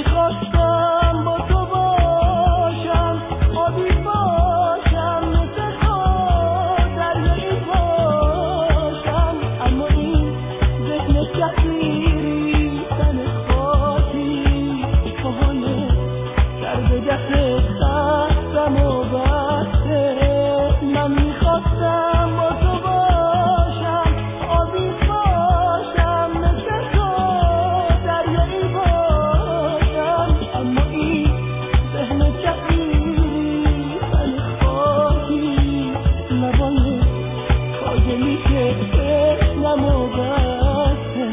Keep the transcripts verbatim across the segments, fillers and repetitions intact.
میخواستم با تو باشم، آبی باشم، مثل تو دریایی باشم، اما این ذهن کثیری تن خاکی پاهای سر به دست خستم و بسته. من میخواستم با تو باشم، آبی باشم، مثل تو دریایی باشم، اما این ذهن کثیری تن خاکی لبای خاگلی که تشنم و بسته.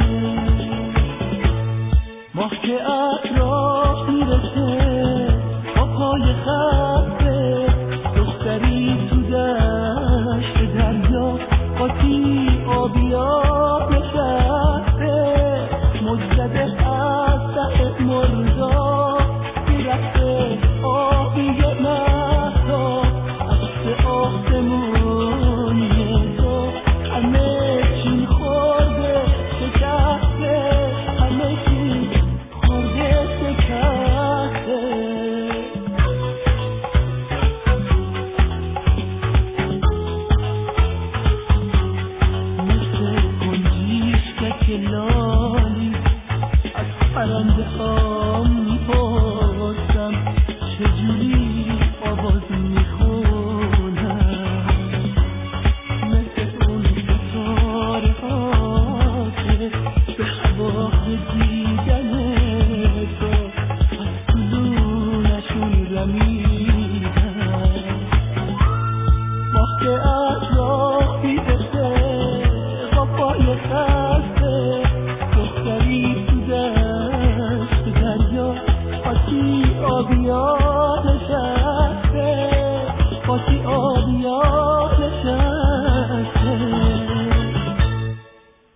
ماه که اطراف میرسه با پای خسته، دختری تو دشت دریا قاطی آبیات نشسته، مجزده از ته مردا میرفته آبی مهدا، عکس آسمونی تو همه چی خورده شکسته، همه چی خورده شکسته. مثل گنجیش که لالی از پرنده ها